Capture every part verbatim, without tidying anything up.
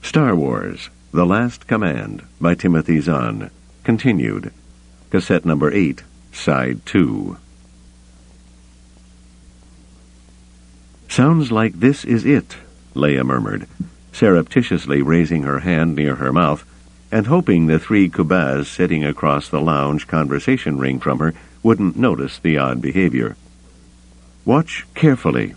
Star Wars, The Last Command by Timothy Zahn. Continued. Cassette number eight, Side two. "Sounds like this is it," Leia murmured, surreptitiously raising her hand near her mouth and hoping the three Kubaz sitting across the lounge conversation ring from her wouldn't notice the odd behavior. "Watch carefully."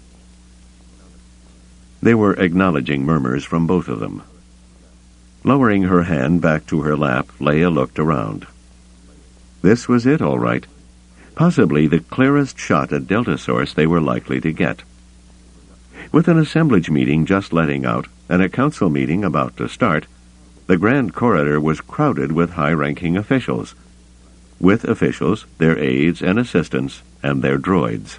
They were acknowledging murmurs from both of them. Lowering her hand back to her lap, Leia looked around. This was it, all right. Possibly the clearest shot at Delta Source they were likely to get. With an assemblage meeting just letting out and a council meeting about to start, the Grand Corridor was crowded with high-ranking officials. With officials, their aides and assistants, and their droids.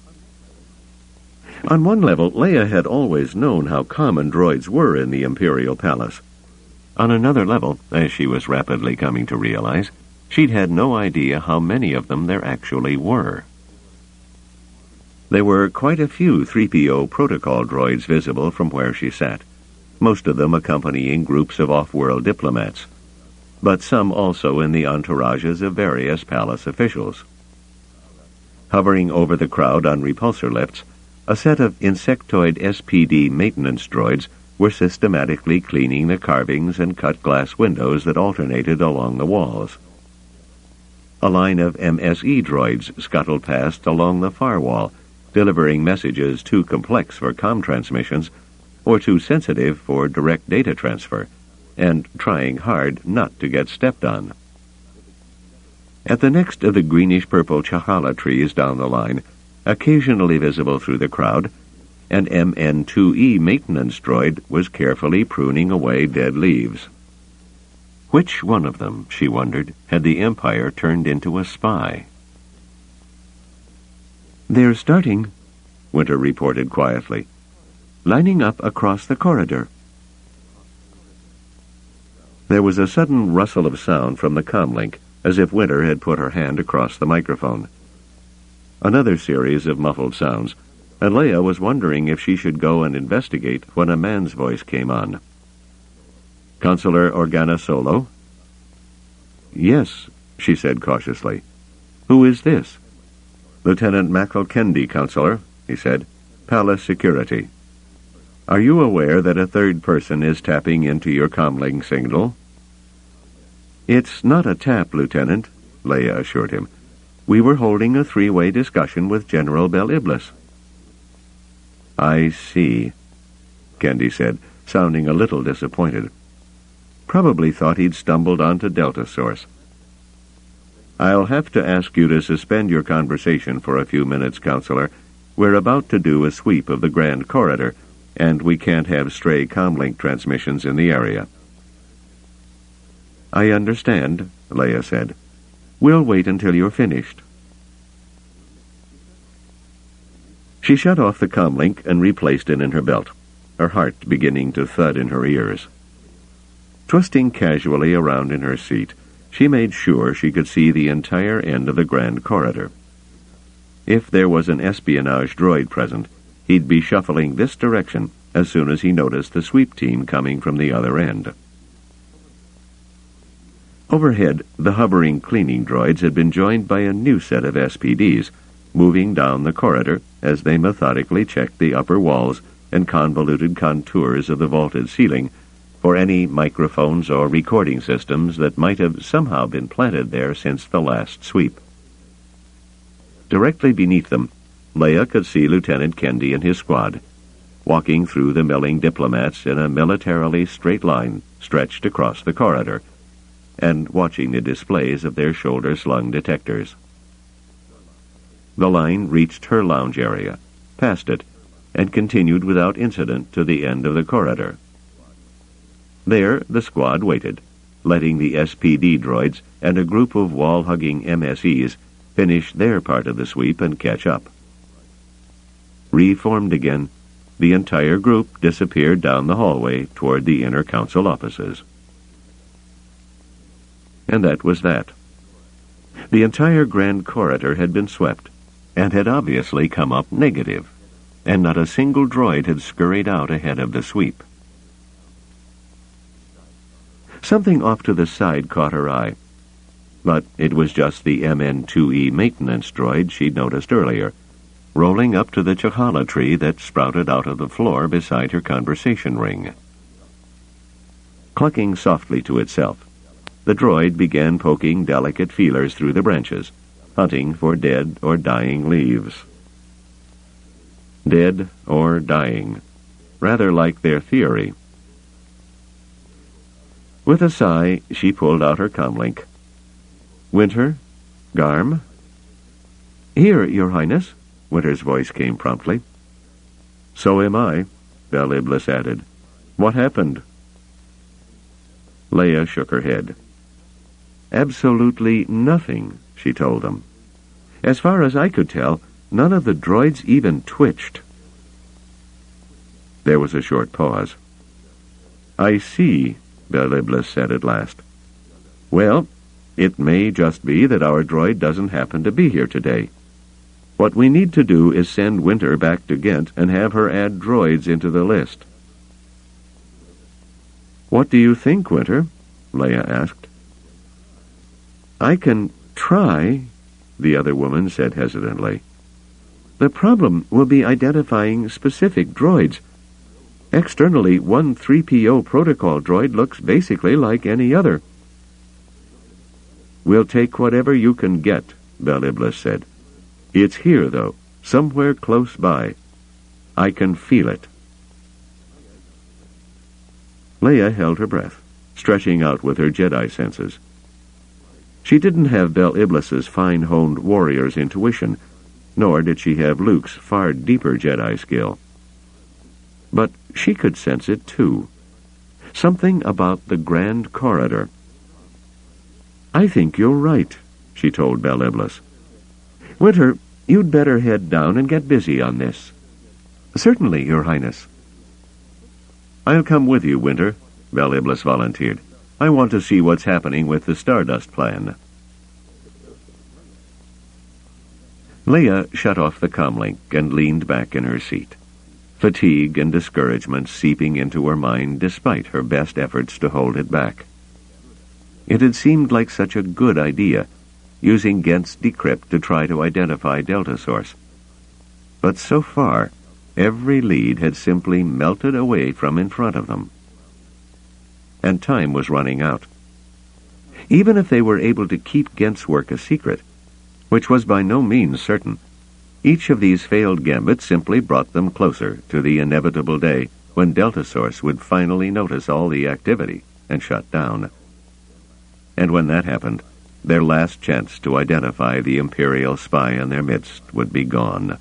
On one level, Leia had always known how common droids were in the Imperial Palace. On another level, as she was rapidly coming to realize, she'd had no idea how many of them there actually were. There were quite a few three P O protocol droids visible from where she sat, most of them accompanying groups of off-world diplomats, but some also in the entourages of various palace officials. Hovering over the crowd on repulsor lifts, a set of insectoid S P D maintenance droids were systematically cleaning the carvings and cut glass windows that alternated along the walls. A line of M S E droids scuttled past along the far wall, delivering messages too complex for comm transmissions or too sensitive for direct data transfer, and trying hard not to get stepped on. At the next of the greenish-purple chachala trees down the line, occasionally visible through the crowd, an M N two E maintenance droid was carefully pruning away dead leaves. Which one of them, she wondered, had the Empire turned into a spy? "They're starting," Winter reported quietly. "Lining up across the corridor." There was a sudden rustle of sound from the comlink, as if Winter had put her hand across the microphone. Another series of muffled sounds, and Leia was wondering if she should go and investigate when a man's voice came on. "Consular Organa Solo?" "Yes," she said cautiously. "Who is this?" "Lieutenant Makal Kendi, Consular," he said. "Palace Security. Are you aware that a third person is tapping into your comlink signal?" "It's not a tap, Lieutenant," Leia assured him. "We were holding a three-way discussion with General Bel Iblis." "I see," Kendi said, sounding a little disappointed. Probably thought he'd stumbled onto Delta Source. "I'll have to ask you to suspend your conversation for a few minutes, Counselor. We're about to do a sweep of the Grand Corridor, and we can't have stray comlink transmissions in the area." "I understand," Leia said. "We'll wait until you're finished." She shut off the comlink and replaced it in her belt, her heart beginning to thud in her ears. Twisting casually around in her seat, she made sure she could see the entire end of the Grand Corridor. If there was an espionage droid present, he'd be shuffling this direction as soon as he noticed the sweep team coming from the other end. Overhead, the hovering cleaning droids had been joined by a new set of S P Ds, moving down the corridor as they methodically checked the upper walls and convoluted contours of the vaulted ceiling for any microphones or recording systems that might have somehow been planted there since the last sweep. Directly beneath them, Leia could see Lieutenant Kendi and his squad, walking through the milling diplomats in a militarily straight line stretched across the corridor, and watching the displays of their shoulder-slung detectors. The line reached her lounge area, passed it, and continued without incident to the end of the corridor. There, the squad waited, letting the S P D droids and a group of wall-hugging M S Es finish their part of the sweep and catch up. Reformed again, the entire group disappeared down the hallway toward the inner council offices. And that was that. The entire Grand Corridor had been swept, and had obviously come up negative, and not a single droid had scurried out ahead of the sweep. Something off to the side caught her eye, but it was just the M N two E maintenance droid she'd noticed earlier, rolling up to the Chakhala tree that sprouted out of the floor beside her conversation ring. Clucking softly to itself, the droid began poking delicate feelers through the branches, hunting for dead or dying leaves. Dead or dying, rather like their theory. With a sigh, she pulled out her comlink. "Winter? Garm?" "Here, Your Highness," Winter's voice came promptly. "So am I," Bel Iblis added. "What happened?" Leia shook her head. "Absolutely nothing," she told them. "As far as I could tell, none of the droids even twitched." There was a short pause. "I see," Bel Iblis said at last. "Well, it may just be that our droid doesn't happen to be here today. What we need to do is send Winter back to Ghent and have her add droids into the list." "What do you think, Winter?" Leia asked. "I can try," the other woman said hesitantly. "The problem will be identifying specific droids. Externally, one three P O protocol droid looks basically like any other." "We'll take whatever you can get," Bel Iblis said. "It's here, though, somewhere close by. I can feel it." Leia held her breath, stretching out with her Jedi senses. She didn't have Bel Iblis's fine-honed warrior's intuition, nor did she have Luke's far deeper Jedi skill. But she could sense it, too. Something about the Grand Corridor. "I think you're right," she told Bel Iblis. "Winter, you'd better head down and get busy on this." "Certainly, Your Highness." "I'll come with you, Winter," Bel Iblis volunteered. "I want to see what's happening with the Stardust plan." Leia shut off the comlink and leaned back in her seat, fatigue and discouragement seeping into her mind despite her best efforts to hold it back. It had seemed like such a good idea, using Ghent's decrypt to try to identify Delta Source. But so far, every lead had simply melted away from in front of them. And time was running out. Even if they were able to keep Ghent's work a secret, which was by no means certain, each of these failed gambits simply brought them closer to the inevitable day when Delta Source would finally notice all the activity and shut down. And when that happened, their last chance to identify the Imperial spy in their midst would be gone.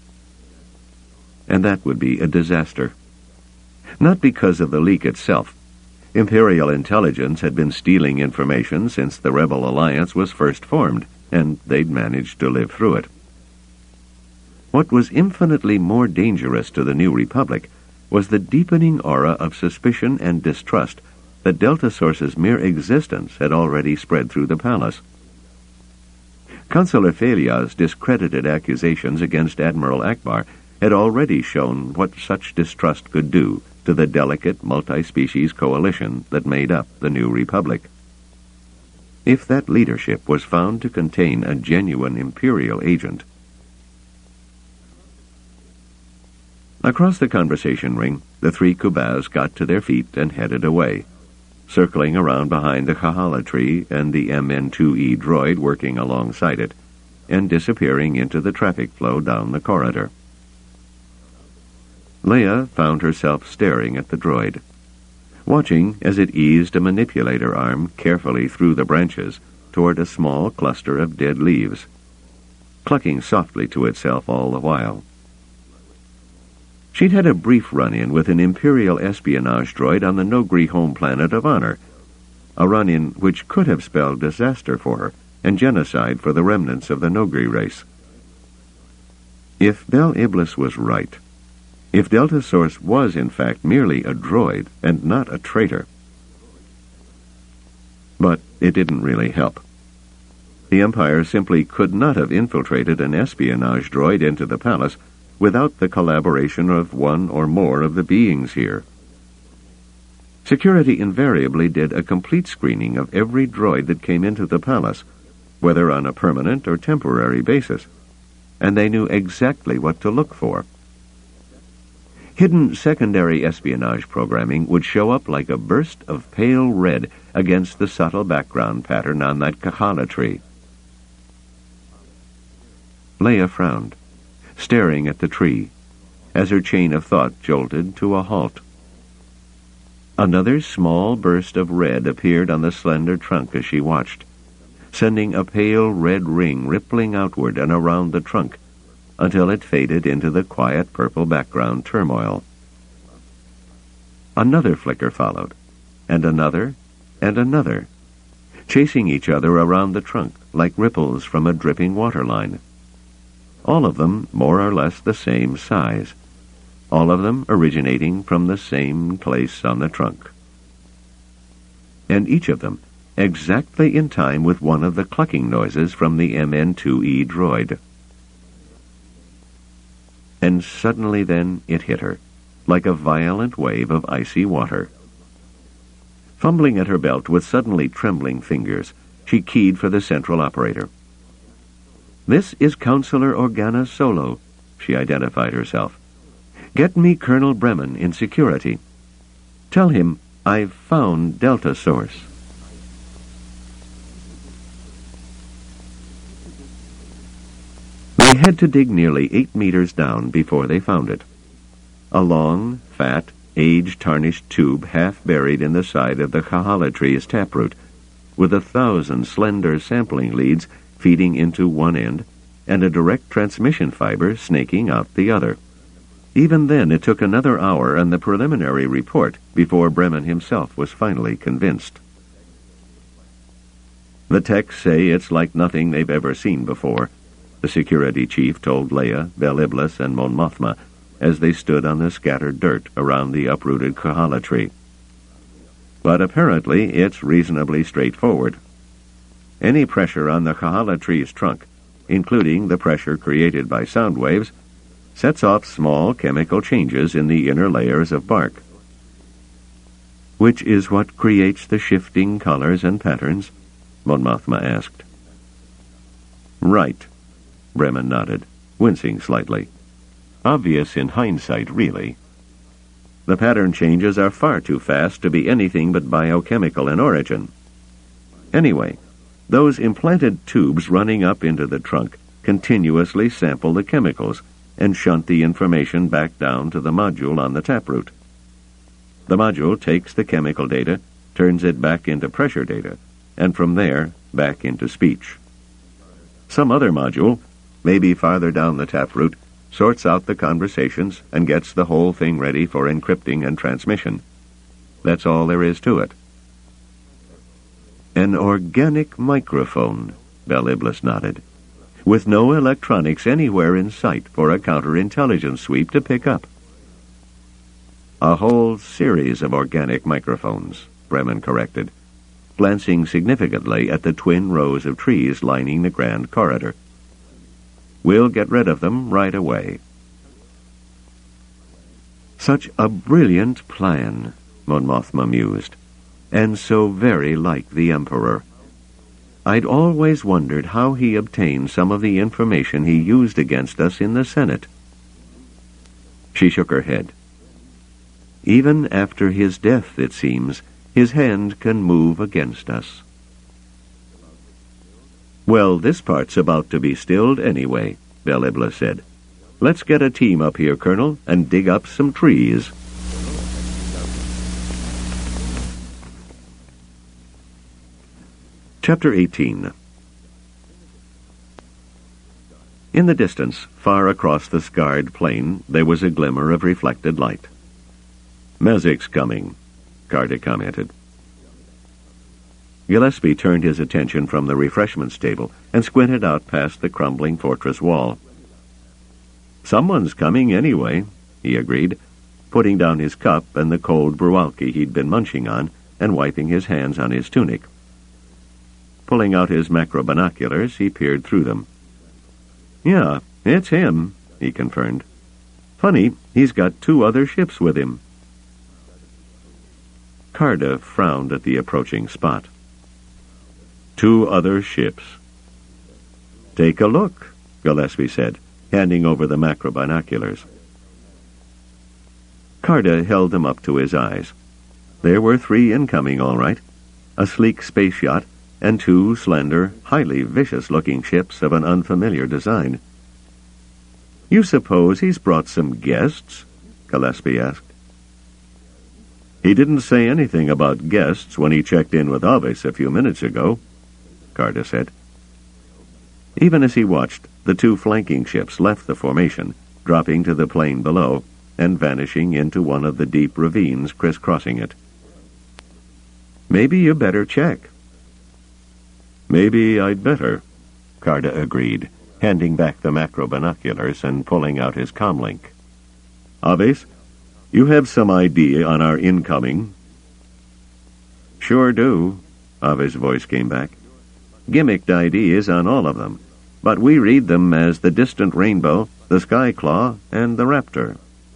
And that would be a disaster. Not because of the leak itself. Imperial intelligence had been stealing information since the Rebel Alliance was first formed, and they'd managed to live through it. What was infinitely more dangerous to the New Republic was the deepening aura of suspicion and distrust that Delta Source's mere existence had already spread through the palace. Consular Felia's discredited accusations against Admiral Akbar had already shown what such distrust could do to the delicate multi-species coalition that made up the New Republic. If that leadership was found to contain a genuine Imperial agent. Across the conversation ring, the three Kubaz got to their feet and headed away, circling around behind the Kahala tree and the M N two E droid working alongside it, and disappearing into the traffic flow down the corridor. Leia found herself staring at the droid, watching as it eased a manipulator arm carefully through the branches toward a small cluster of dead leaves, clucking softly to itself all the while. She'd had a brief run-in with an Imperial espionage droid on the Nogri home planet of Honor, a run-in which could have spelled disaster for her and genocide for the remnants of the Nogri race. If Bel Iblis was right, if Delta Source was in fact merely a droid and not a traitor. But it didn't really help. The Empire simply could not have infiltrated an espionage droid into the palace without the collaboration of one or more of the beings here. Security invariably did a complete screening of every droid that came into the palace, whether on a permanent or temporary basis, and they knew exactly what to look for. Hidden secondary espionage programming would show up like a burst of pale red against the subtle background pattern on that Kahala tree. Leia frowned, staring at the tree, as her chain of thought jolted to a halt. Another small burst of red appeared on the slender trunk as she watched, sending a pale red ring rippling outward and around the trunk, until it faded into the quiet purple background turmoil. Another flicker followed, and another, and another, chasing each other around the trunk like ripples from a dripping water line. All of them more or less the same size, all of them originating from the same place on the trunk. And each of them exactly in time with one of the clucking noises from the M N two E droid. And suddenly then it hit her, like a violent wave of icy water. Fumbling at her belt with suddenly trembling fingers, she keyed for the central operator. "This is Counselor Organa Solo," she identified herself. "Get me Colonel Bremen in security. Tell him I've found Delta Source." They had to dig nearly eight meters down before they found it. A long, fat, age-tarnished tube half buried in the side of the Kahala tree's taproot, with a thousand slender sampling leads feeding into one end, and a direct transmission fiber snaking out the other. Even then, it took another hour and the preliminary report before Bremen himself was finally convinced. "The techs say it's like nothing they've ever seen before," the security chief told Leia, Bel Iblis, and Mon Mothma as they stood on the scattered dirt around the uprooted Kahala tree. "But apparently it's reasonably straightforward. Any pressure on the Kahala tree's trunk, including the pressure created by sound waves, sets off small chemical changes in the inner layers of bark." "Which is what creates the shifting colors and patterns?" Mon Mothma asked. "Right," Bremen nodded, wincing slightly. "Obvious in hindsight, really. The pattern changes are far too fast to be anything but biochemical in origin. Anyway, those implanted tubes running up into the trunk continuously sample the chemicals and shunt the information back down to the module on the taproot. The module takes the chemical data, turns it back into pressure data, and from there, back into speech. Some other module, maybe farther down the taproot, sorts out the conversations and gets the whole thing ready for encrypting and transmission. That's all there is to it." "An organic microphone," Bel Iblis nodded, "with no electronics anywhere in sight for a counterintelligence sweep to pick up." "A whole series of organic microphones," Bremen corrected, glancing significantly at the twin rows of trees lining the grand corridor. "We'll get rid of them right away." "Such a brilliant plan," Mon Mothma mused, "and so very like the Emperor. I'd always wondered how he obtained some of the information he used against us in the Senate." She shook her head. "Even after his death, it seems, his hand can move against us." "Well, this part's about to be stilled anyway," Bel Iblis said. "Let's get a team up here, Colonel, and dig up some trees." Chapter eighteen. In the distance, far across the scarred plain, there was a glimmer of reflected light. "Mezik's coming," Carter commented. Gillespie turned his attention from the refreshments table and squinted out past the crumbling fortress wall. "Someone's coming anyway," he agreed, putting down his cup and the cold brualki he'd been munching on and wiping his hands on his tunic. Pulling out his macro binoculars, he peered through them. "Yeah, it's him," he confirmed. "Funny, he's got two other ships with him." Karda frowned at the approaching spot. Two other ships. "Take a look," Gillespie said, handing over the macro binoculars. Karda held them up to his eyes. There were three incoming, all right. A sleek space yacht and two slender, highly vicious-looking ships of an unfamiliar design. "You suppose he's brought some guests?" Gillespie asked. "He didn't say anything about guests when he checked in with Aves a few minutes ago," Karda said. Even as he watched, the two flanking ships left the formation, dropping to the plain below and vanishing into one of the deep ravines crisscrossing it. "Maybe you better check." "Maybe I'd better," Karda agreed, handing back the macro binoculars and pulling out his comlink. "Aves, you have some idea on our incoming?" "Sure do," Aves' voice came back. "Gimmicked ideas on all of them, but we read them as the Distant Rainbow, the Skyclaw, and the Raptor."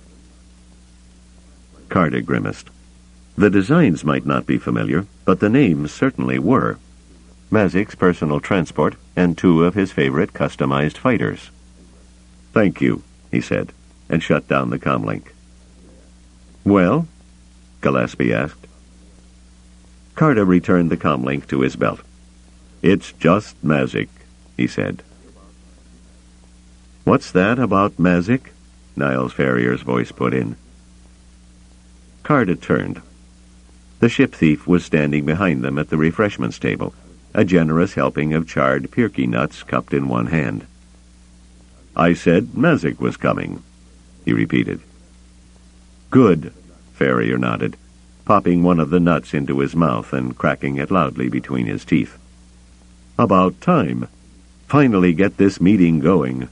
Karda grimaced. The designs might not be familiar, but the names certainly were. Mazik's personal transport and two of his favorite customized fighters. "Thank you," he said, and shut down the comlink. "Well?" Gillespie asked. Karda returned the comlink to his belt. "It's just Mazik," he said. "What's that about Mazik?" Niles Ferrier's voice put in. Karda turned. The ship thief was standing behind them at the refreshments table, a generous helping of charred pirki nuts cupped in one hand. "I said Mazik was coming," he repeated. "Good," Ferrier nodded, popping one of the nuts into his mouth and cracking it loudly between his teeth. "About time. Finally get this meeting going."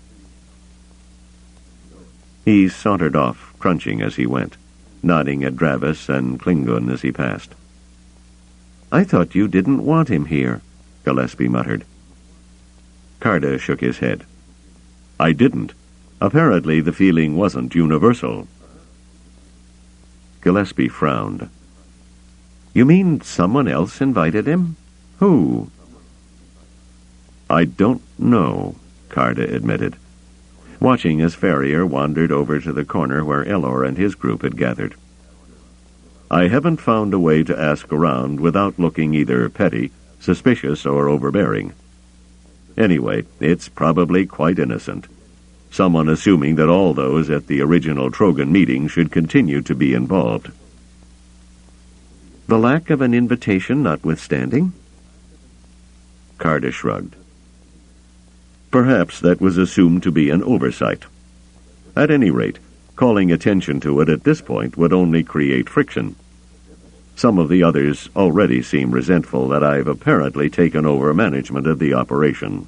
He sauntered off, crunching as he went, nodding at Dravis and Klingon as he passed. "I thought you didn't want him here," Gillespie muttered. Karda shook his head. "I didn't. Apparently the feeling wasn't universal." Gillespie frowned. "You mean someone else invited him? Who?" "I don't know," Karda admitted, watching as Ferrier wandered over to the corner where Elor and his group had gathered. "I haven't found a way to ask around without looking either petty, suspicious, or overbearing. Anyway, it's probably quite innocent. Someone assuming that all those at the original Trogan meeting should continue to be involved." "The lack of an invitation notwithstanding?" Karda shrugged. "Perhaps that was assumed to be an oversight. At any rate, calling attention to it at this point would only create friction. Some of the others already seem resentful that I've apparently taken over management of the operation."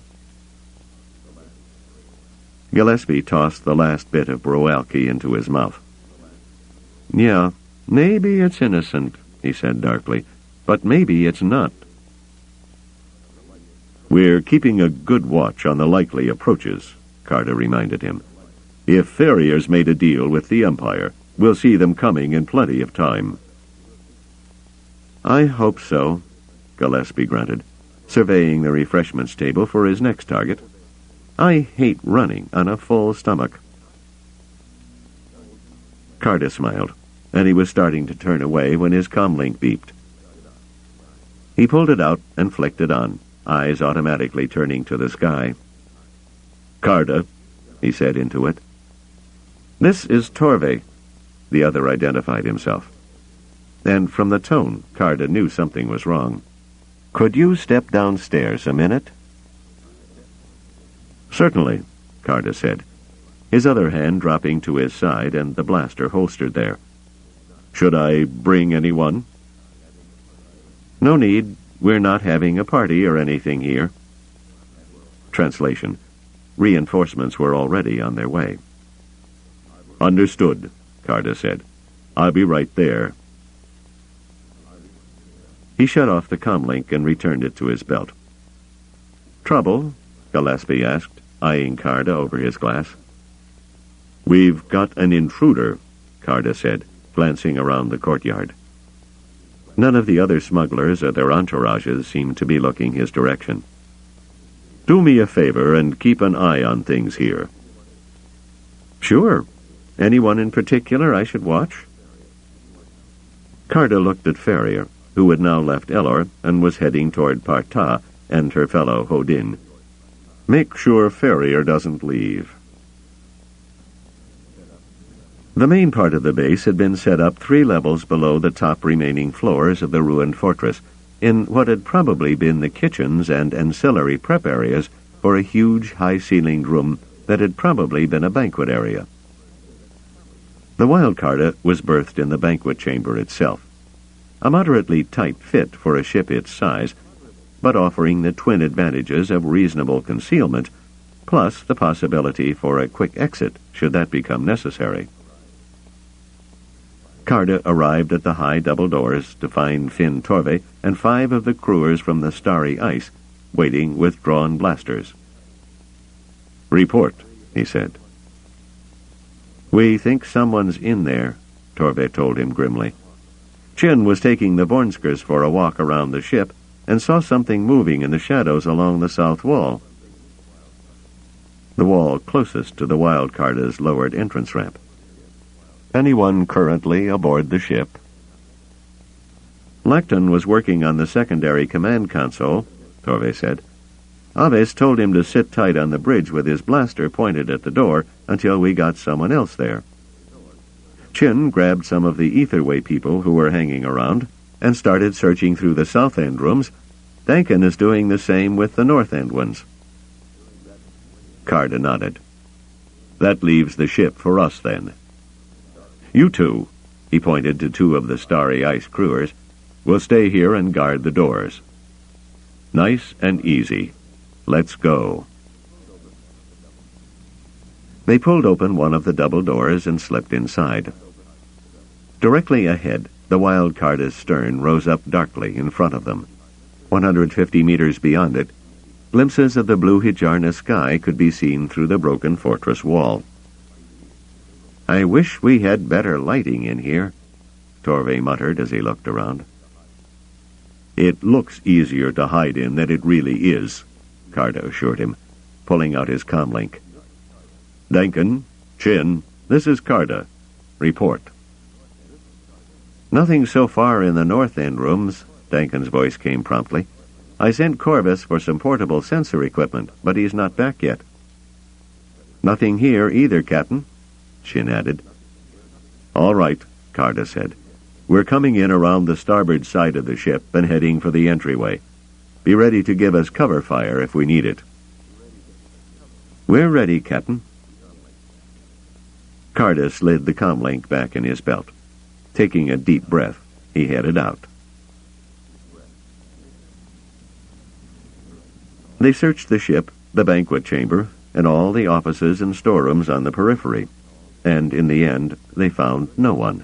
Gillespie tossed the last bit of broalki into his mouth. "Yeah, maybe it's innocent," he said darkly, "but maybe it's not." "We're keeping a good watch on the likely approaches," Karda reminded him. "If Ferrier's made a deal with the Empire, we'll see them coming in plenty of time." "I hope so," Gillespie grunted, surveying the refreshments table for his next target. "I hate running on a full stomach." Karda smiled, and he was starting to turn away when his comlink beeped. He pulled it out and flicked it on, eyes automatically turning to the sky. "Karda," he said into it. "This is Torve," the other identified himself. And from the tone, Karda knew something was wrong. "Could you step downstairs a minute?" "Certainly," Karda said, his other hand dropping to his side and the blaster holstered there. "Should I bring anyone?" "No need. We're not having a party or anything here." Translation. Reinforcements were already on their way. "Understood," Karda said. "I'll be right there." He shut off the comlink and returned it to his belt. "Trouble?" Gillespie asked, eyeing Karda over his glass. "We've got an intruder," Karda said, glancing around the courtyard. None of the other smugglers or their entourages seemed to be looking his direction. "Do me a favor and keep an eye on things here." "Sure. Anyone in particular I should watch?" Carter looked at Ferrier, who had now left Elor and was heading toward Parta and her fellow Hodin. "Make sure Ferrier doesn't leave." The main part of the base had been set up three levels below the top remaining floors of the ruined fortress, in what had probably been the kitchens and ancillary prep areas for a huge, high-ceilinged room that had probably been a banquet area. The Wildcarda was berthed in the banquet chamber itself, a moderately tight fit for a ship its size, but offering the twin advantages of reasonable concealment, plus the possibility for a quick exit should that become necessary. Carda arrived at the high double doors to find Finn Torve and five of the crewers from the Starry Ice waiting with drawn blasters. "Report," he said. "We think someone's in there," Torve told him grimly. Chin was taking the Vornskers for a walk around the ship and saw something moving in the shadows along the south wall. The wall closest to the Wildcarda's lowered entrance ramp. "Anyone currently aboard the ship?" Lacton was working on the secondary command console, Torve said. Aves told him to sit tight on the bridge with his blaster pointed at the door until we got someone else there. Chin grabbed some of the Etherway people who were hanging around and started searching through the south end rooms. Dankin is doing the same with the north end ones. Carda nodded. "That leaves the ship for us, then. You two," he pointed to two of the Starry Ice crewers, "will stay here and guard the doors. Nice and easy. Let's go." They pulled open one of the double doors and slipped inside. Directly ahead, the Wildcarda's stern rose up darkly in front of them. one hundred fifty meters beyond it, glimpses of the blue Hijarna sky could be seen through the broken fortress wall. "I wish we had better lighting in here," Torve muttered as he looked around. "It looks easier to hide in than it really is," Carda assured him, pulling out his comlink. "Dankin, Chin, this is Carda. Report." "Nothing so far in the north end rooms," Dankin's voice came promptly. "I sent Corvus for some portable sensor equipment, but he's not back yet." "Nothing here either, Captain," Chin added. "All right," Carda said. "We're coming in around the starboard side of the ship and heading for the entryway. Be ready to give us cover fire if we need it." "We're ready, Captain." Carda slid the comlink back in his belt. Taking a deep breath, he headed out. They searched the ship, the banquet chamber, and all the offices and storerooms on the periphery, and in the end they found no one.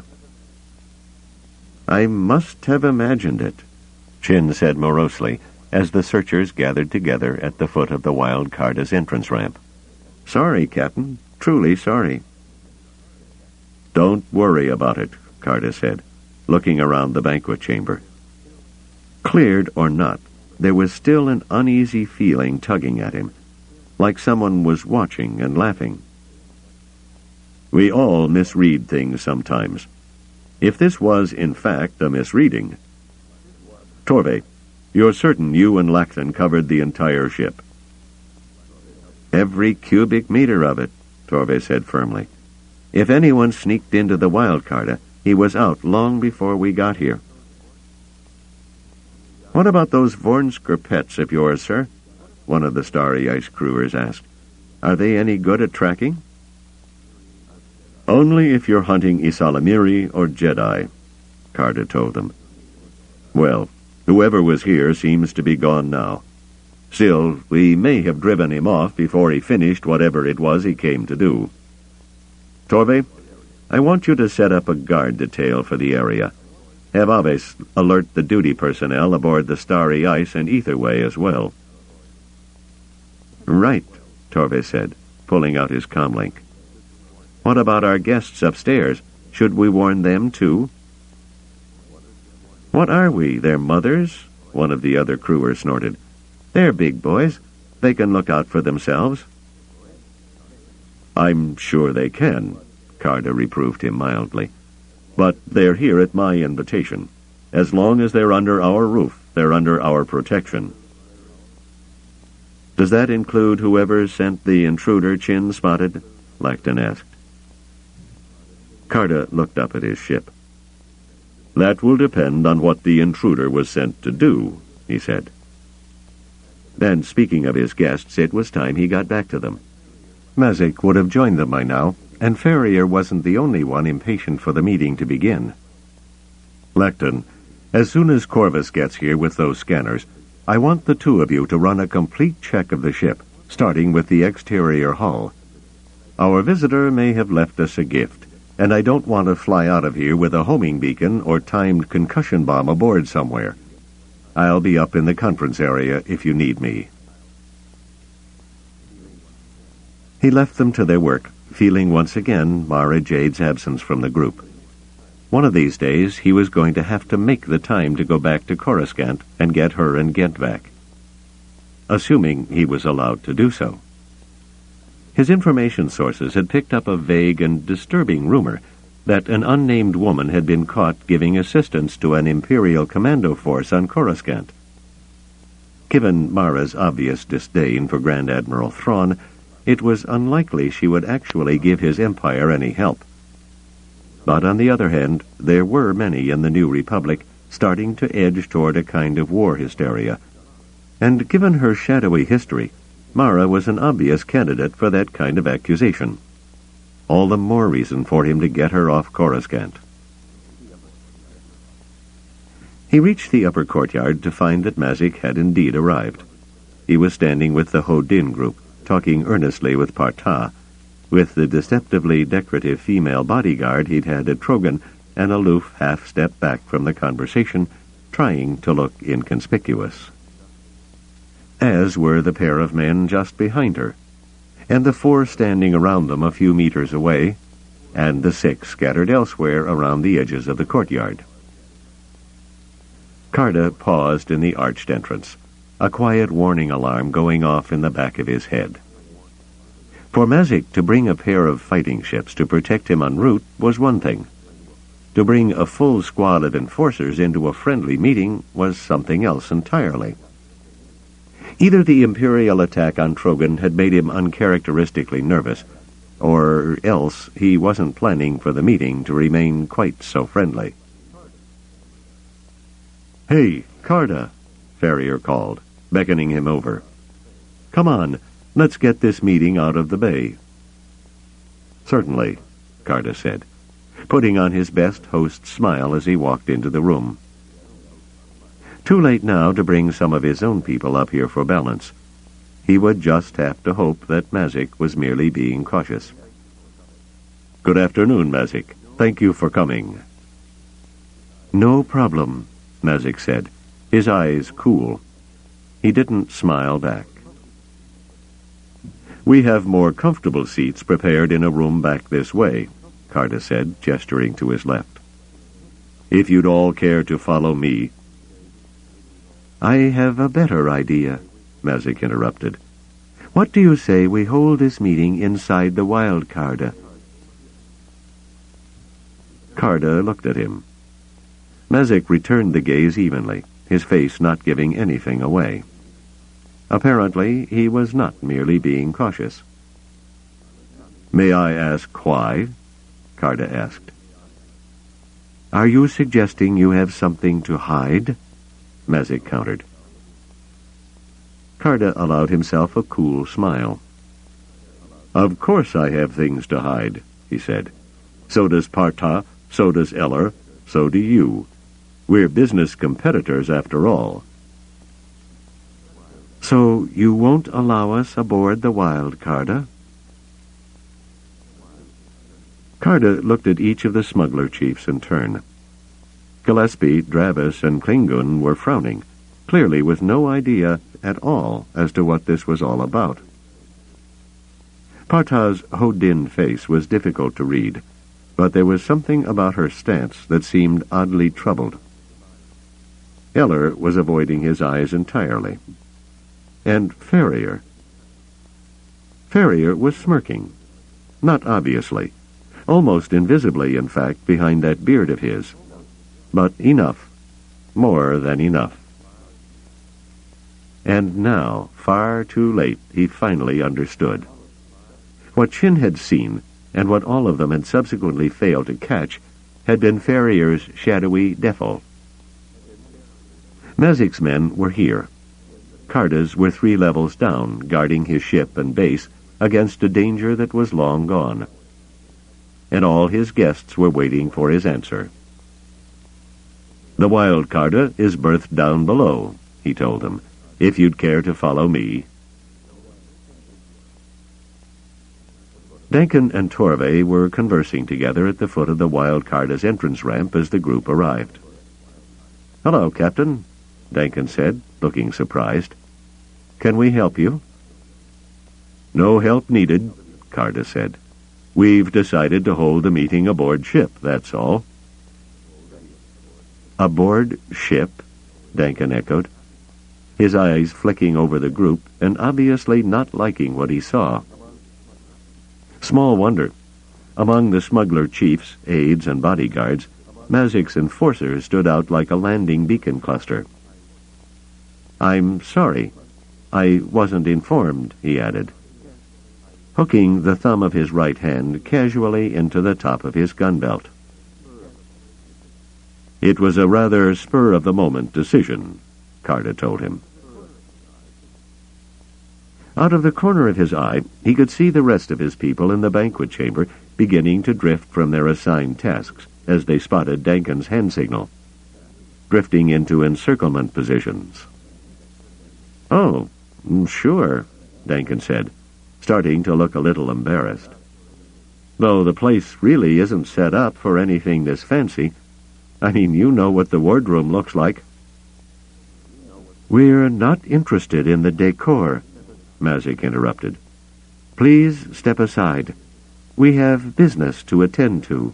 "I must have imagined it," Chin said morosely, as the searchers gathered together at the foot of the Wildcarda's entrance ramp. "Sorry, Captain. Truly sorry." "Don't worry about it," Carda said, looking around the banquet chamber. Cleared or not, there was still an uneasy feeling tugging at him, like someone was watching and laughing. "We all misread things sometimes. If this was, in fact, a misreading... Torve, you're certain you and Lacton covered the entire ship?" "Every cubic meter of it," Torve said firmly. "If anyone sneaked into the Wildcarda, he was out long before we got here." "What about those Vornsker pets of yours, sir?" one of the Starry Ice crewers asked. "Are they any good at tracking?" "Only if you're hunting Isalamiri or Jedi," Carda told them. "Well, whoever was here seems to be gone now. Still, we may have driven him off before he finished whatever it was he came to do. Torve, I want you to set up a guard detail for the area. Have Aves alert the duty personnel aboard the Starry Ice and Etherway as well." "Right," Torve said, pulling out his comlink. "What about our guests upstairs? Should we warn them too?" "What are we, their mothers?" one of the other crewers snorted. "They're big boys. They can look out for themselves." "I'm sure they can," Carter reproved him mildly. "But they're here at my invitation. As long as they're under our roof, they're under our protection." "Does that include whoever sent the intruder chin-spotted?" Lacton asked. Carter looked up at his ship. "That will depend on what the intruder was sent to do," he said. Then, speaking of his guests, it was time he got back to them. Mazik would have joined them by now, and Ferrier wasn't the only one impatient for the meeting to begin. "Lacton, as soon as Corvus gets here with those scanners, I want the two of you to run a complete check of the ship, starting with the exterior hull. Our visitor may have left us a gift, and I don't want to fly out of here with a homing beacon or timed concussion bomb aboard somewhere. I'll be up in the conference area if you need me." He left them to their work, feeling once again Mara Jade's absence from the group. One of these days he was going to have to make the time to go back to Coruscant and get her and Ghent back. Assuming he was allowed to do so. His information sources had picked up a vague and disturbing rumor that an unnamed woman had been caught giving assistance to an Imperial commando force on Coruscant. Given Mara's obvious disdain for Grand Admiral Thrawn, it was unlikely she would actually give his empire any help. But on the other hand, there were many in the New Republic starting to edge toward a kind of war hysteria, and given her shadowy history, Mara was an obvious candidate for that kind of accusation. All the more reason for him to get her off Coruscant. He reached the upper courtyard to find that Mazik had indeed arrived. He was standing with the Hodin group, talking earnestly with Parta, with the deceptively decorative female bodyguard he'd had at Trogan, an aloof half-step back from the conversation, trying to look inconspicuous. As were the pair of men just behind her, and the four standing around them a few meters away, and the six scattered elsewhere around the edges of the courtyard. Carter paused in the arched entrance, a quiet warning alarm going off in the back of his head. For Mazik to bring a pair of fighting ships to protect him en route was one thing. To bring a full squad of enforcers into a friendly meeting was something else entirely. Either the Imperial attack on Trogan had made him uncharacteristically nervous, or else he wasn't planning for the meeting to remain quite so friendly. "Hey, Carter," Ferrier called, beckoning him over. "Come on, let's get this meeting out of the bay." "Certainly," Carter said, putting on his best host smile as he walked into the room. Too late now to bring some of his own people up here for balance. He would just have to hope that Mazik was merely being cautious. "Good afternoon, Mazik. Thank you for coming." "No problem," Mazik said, his eyes cool. He didn't smile back. "We have more comfortable seats prepared in a room back this way," Carter said, gesturing to his left. "If you'd all care to follow me—" "I have a better idea," Mazik interrupted. "What do you say we hold this meeting inside the Wild Carda?" Carter looked at him. Mazik returned the gaze evenly, his face not giving anything away. Apparently, he was not merely being cautious. "May I ask why?" Carter asked. "Are you suggesting you have something to hide?" Mazik countered. Carter allowed himself a cool smile. "Of course I have things to hide," he said. "So does Parta, so does Eller, so do you. We're business competitors after all." "So you won't allow us aboard the Wild Carda?" Carter looked at each of the smuggler chiefs in turn. Gillespie, Dravis, and Klingon were frowning, clearly with no idea at all as to what this was all about. Parta's Hodin face was difficult to read, but there was something about her stance that seemed oddly troubled. Eller was avoiding his eyes entirely. And Ferrier. Ferrier was smirking. Not obviously. Almost invisibly, in fact, behind that beard of his. But enough. More than enough. And now, far too late, he finally understood. What Chin had seen, and what all of them had subsequently failed to catch, had been Ferrier's shadowy defil. Mazik's men were here. Carda's were three levels down, guarding his ship and base against a danger that was long gone. And all his guests were waiting for his answer. "The wild Carda is berthed down below," he told them, "if you'd care to follow me." Dankin and Torve were conversing together at the foot of the wild Carda's entrance ramp as the group arrived. "Hello, Captain," Dankin said, looking surprised. "Can we help you?" "No help needed," Carda said. "We've decided to hold a meeting aboard ship, that's all." "Aboard ship?" Dankin echoed, his eyes flicking over the group and obviously not liking what he saw. Small wonder. Among the smuggler chiefs, aides, and bodyguards, Mazik's enforcers stood out like a landing beacon cluster. "I'm sorry. I wasn't informed," he added, hooking the thumb of his right hand casually into the top of his gun belt. "It was a rather spur-of-the-moment decision," Carda told him. Out of the corner of his eye, he could see the rest of his people in the banquet chamber beginning to drift from their assigned tasks as they spotted Dankin's hand signal, drifting into encirclement positions. "Oh, sure," Dankin said, starting to look a little embarrassed. "Though the place really isn't set up for anything this fancy. I mean, you know what the wardroom looks like." "We're not interested in the decor," Mazik interrupted. "Please step aside. We have business to attend to."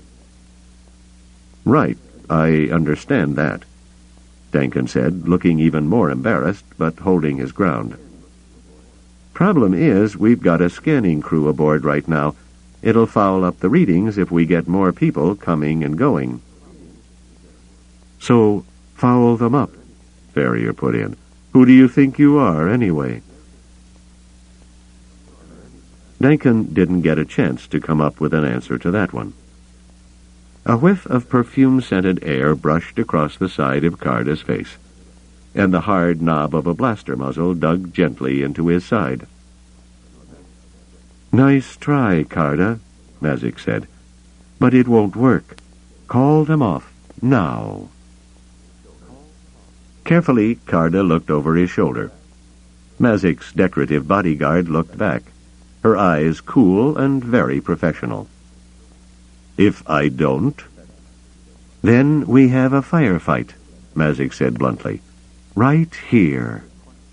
"Right, I understand that," Dankin said, looking even more embarrassed, but holding his ground. "Problem is, we've got a scanning crew aboard right now. It'll foul up the readings if we get more people coming and going." "So, foul them up," Ferrier put in. "Who do you think you are, anyway?" Dankin didn't get a chance to come up with an answer to that one. A whiff of perfume-scented air brushed across the side of Carda's face, and the hard knob of a blaster muzzle dug gently into his side. "Nice try, Carda," Mazik said, "but it won't work. Call them off, now." Carefully, Carda looked over his shoulder. Mazik's decorative bodyguard looked back, her eyes cool and very professional. "If I don't?" "Then we have a firefight," Mazik said bluntly. "Right here."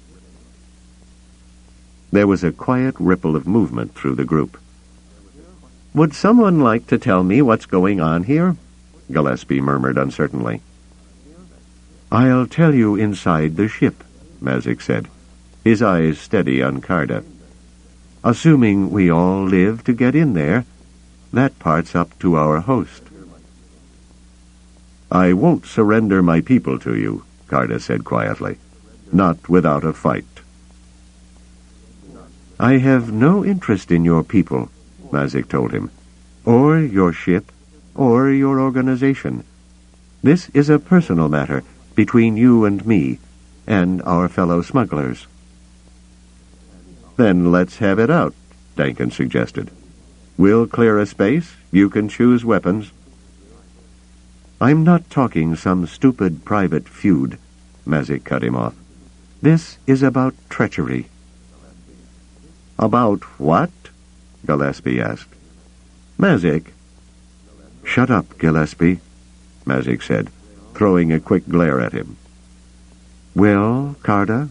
There was a quiet ripple of movement through the group. "Would someone like to tell me what's going on here?" Gillespie murmured uncertainly. "I'll tell you inside the ship," Mazik said, his eyes steady on Carda. "Assuming we all live to get in there, that part's up to our host." "I won't surrender my people to you," Carda said quietly. "Not without a fight." "I have no interest in your people," Mazik told him, "or your ship, or your organization. This is a personal matter between you and me, and our fellow smugglers." "Then let's have it out," Dankin suggested. "We'll clear a space. You can choose weapons." "I'm not talking some stupid private feud," Mazik cut him off. "This is about treachery." "About what?" Gillespie asked. "Mazik." "Shut up, Gillespie," Mazik said, throwing a quick glare at him. "Well, Carda?"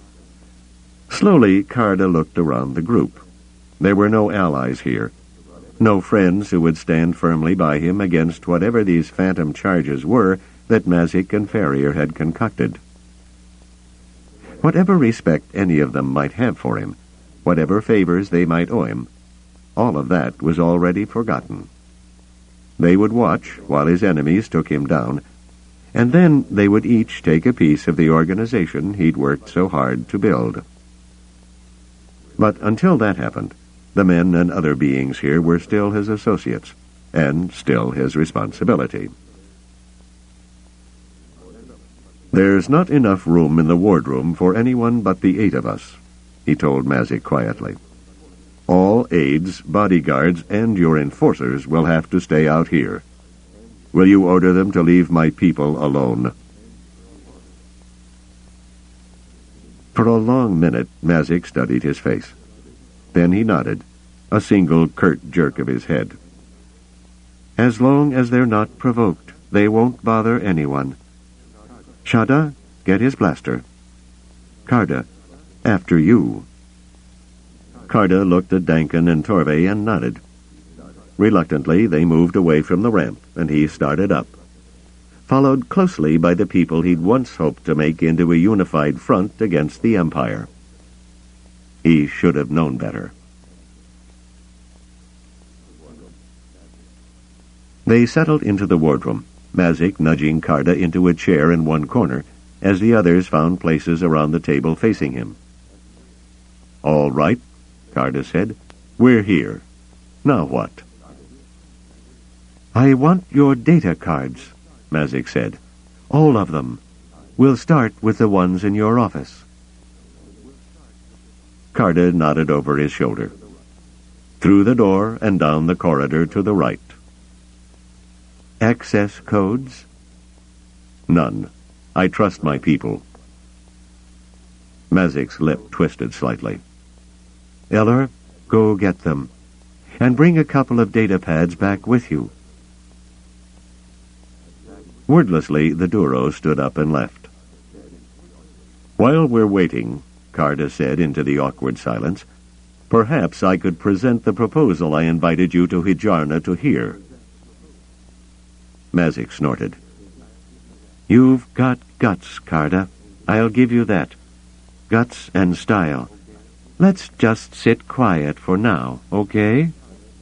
Slowly, Carda looked around the group. There were no allies here. No friends who would stand firmly by him against whatever these phantom charges were that Mazik and Ferrier had concocted. Whatever respect any of them might have for him, whatever favors they might owe him, all of that was already forgotten. They would watch while his enemies took him down, and then they would each take a piece of the organization he'd worked so hard to build. But until that happened, the men and other beings here were still his associates, and still his responsibility. "There's not enough room in the wardroom for anyone but the eight of us," he told Mazik quietly. "All aides, bodyguards, and your enforcers will have to stay out here. Will you order them to leave my people alone?" For a long minute, Mazik studied his face. Then he nodded, a single curt jerk of his head. "As long as they're not provoked, they won't bother anyone. Shada, get his blaster. Karda, after you." Karda looked at Dankin and Torve and nodded. Reluctantly, they moved away from the ramp, and he started up, followed closely by the people he'd once hoped to make into a unified front against the Empire. He should have known better. They settled into the wardroom, Mazik nudging Karda into a chair in one corner, as the others found places around the table facing him. "All right," Karda said. "We're here. Now what?" "I want your data cards," Mazik said. "All of them. We'll start with the ones in your office." Karda nodded over his shoulder. Through the door and down the corridor to the right. "Access codes?" "None. I trust my people." Mazik's lip twisted slightly. "Eller, go get them. And bring a couple of data pads back with you." Wordlessly, the Duro stood up and left. "While we're waiting," Karda said into the awkward silence, "perhaps I could present the proposal I invited you to Hijarna to hear." Mazik snorted. "You've got guts, Karda. I'll give you that. Guts and style. Let's just sit quiet for now, okay?"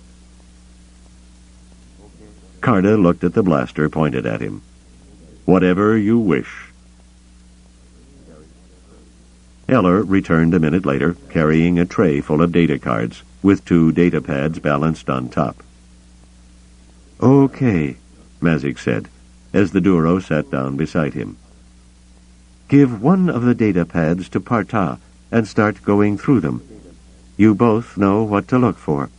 Karda looked at the blaster pointed at him. "Whatever you wish." Eller returned a minute later, carrying a tray full of data cards, with two data pads balanced on top. "Okay," Mazik said, as the Duro sat down beside him. "Give one of the data pads to Partha and start going through them. You both know what to look for."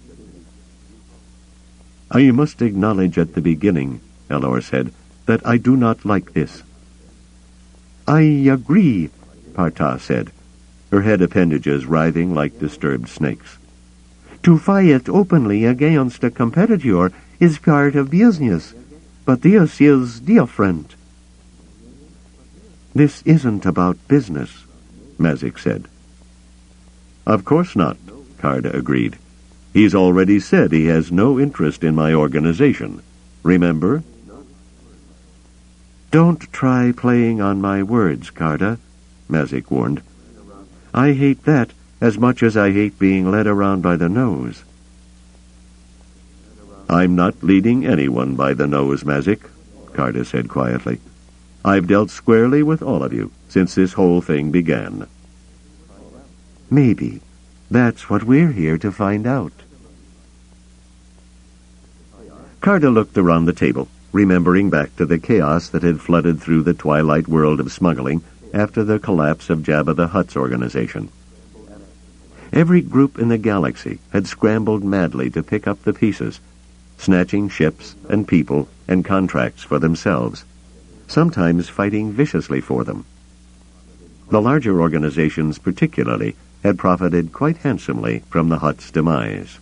"I must acknowledge at the beginning," Elor said, "that I do not like this." "I agree," Partha said, her head appendages writhing like disturbed snakes. "To fight openly against a competitor is part of business, but this is different." "This isn't about business," Mazik said. "Of course not," Karda agreed. "He's already said he has no interest in my organization. Remember?" "Don't try playing on my words, Karda," Mazik warned. "I hate that as much as I hate being led around by the nose." "I'm not leading anyone by the nose, Mazik," Karda said quietly. "I've dealt squarely with all of you since this whole thing began." "Maybe. That's what we're here to find out." Karda looked around the table, remembering back to the chaos that had flooded through the twilight world of smuggling after the collapse of Jabba the Hutt's organization. Every group in the galaxy had scrambled madly to pick up the pieces, snatching ships and people and contracts for themselves, sometimes fighting viciously for them. The larger organizations particularly had profited quite handsomely from the Hutt's demise.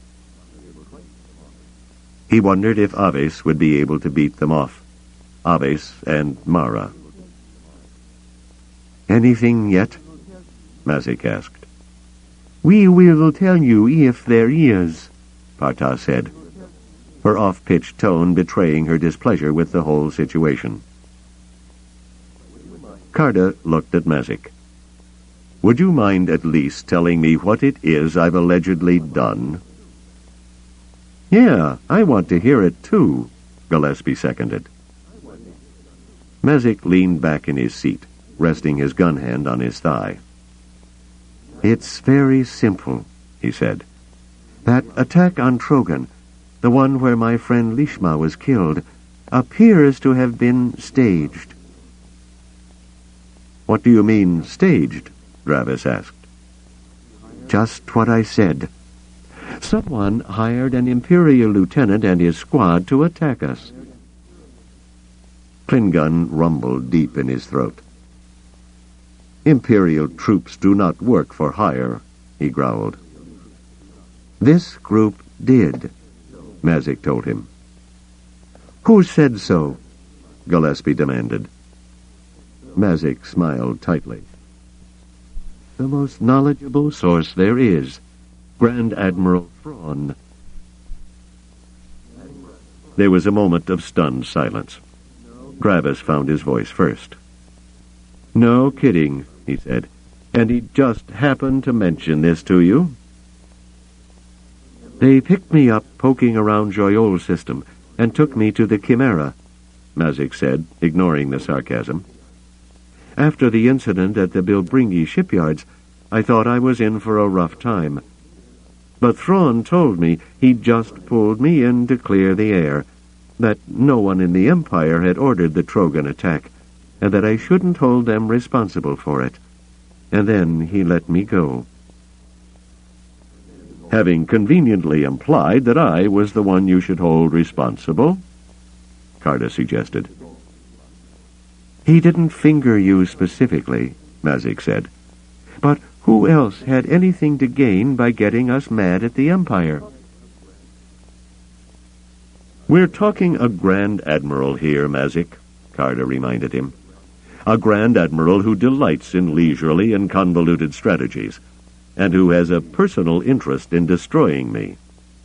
He wondered if Aves would be able to beat them off. Aves and Mara. "Anything yet?" Mazik asked. "We will tell you if there is," Parta said, her off-pitched tone betraying her displeasure with the whole situation. Carter looked at Mazik. Would you mind at least telling me what it is I've allegedly done? Yeah, I want to hear it too, Gillespie seconded. Mazik leaned back in his seat, resting his gun hand on his thigh. It's very simple, he said. That attack on Trogan, the one where my friend Lishma was killed, appears to have been staged. What do you mean, staged? Dravis asked. Just what I said. Someone hired an Imperial lieutenant and his squad to attack us. Klingon rumbled deep in his throat. Imperial troops do not work for hire, he growled. This group did, Mazik told him. Who said so? Gillespie demanded. Mazik smiled tightly. The most knowledgeable source there is, Grand Admiral Thrawn. There was a moment of stunned silence. Dravis found his voice first. No kidding, he said. And he just happened to mention this to you? They picked me up poking around Joyol's system and took me to the Chimera, Mazik said, ignoring the sarcasm. After the incident at the Bilbringi shipyards, I thought I was in for a rough time. But Thrawn told me he'd just pulled me in to clear the air, that no one in the Empire had ordered the Trogan attack, and that I shouldn't hold them responsible for it. And then he let me go. Having conveniently implied that I was the one you should hold responsible, Carter suggested. He didn't finger you specifically, Mazik said. But who else had anything to gain by getting us mad at the Empire? We're talking a Grand Admiral here, Mazik, Carter reminded him. A Grand Admiral who delights in leisurely and convoluted strategies, and who has a personal interest in destroying me.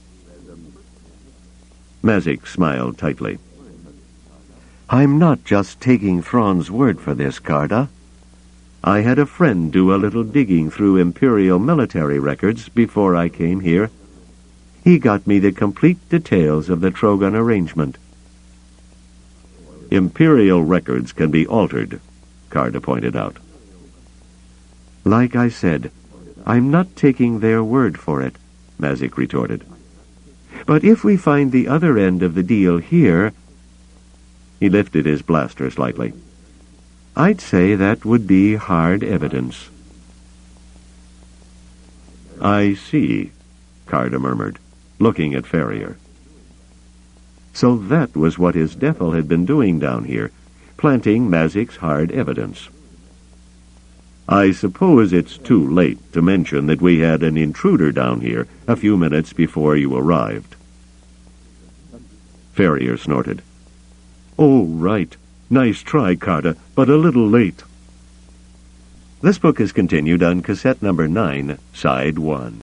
Mazik smiled tightly. I'm not just taking Thrawn's word for this, Carter. I had a friend do a little digging through Imperial military records before I came here. He got me the complete details of the Trogan arrangement. Imperial records can be altered, Carter pointed out. Like I said, I'm not taking their word for it, Mazik retorted. But if we find the other end of the deal here... He lifted his blaster slightly. I'd say that would be hard evidence. I see, Carter murmured, looking at Ferrier. So that was what his Defil had been doing down here, planting Mazik's hard evidence. I suppose it's too late to mention that we had an intruder down here a few minutes before you arrived. Ferrier snorted. Oh, right. Nice try, Carter, but a little late. This book is continued on cassette number nine, side one.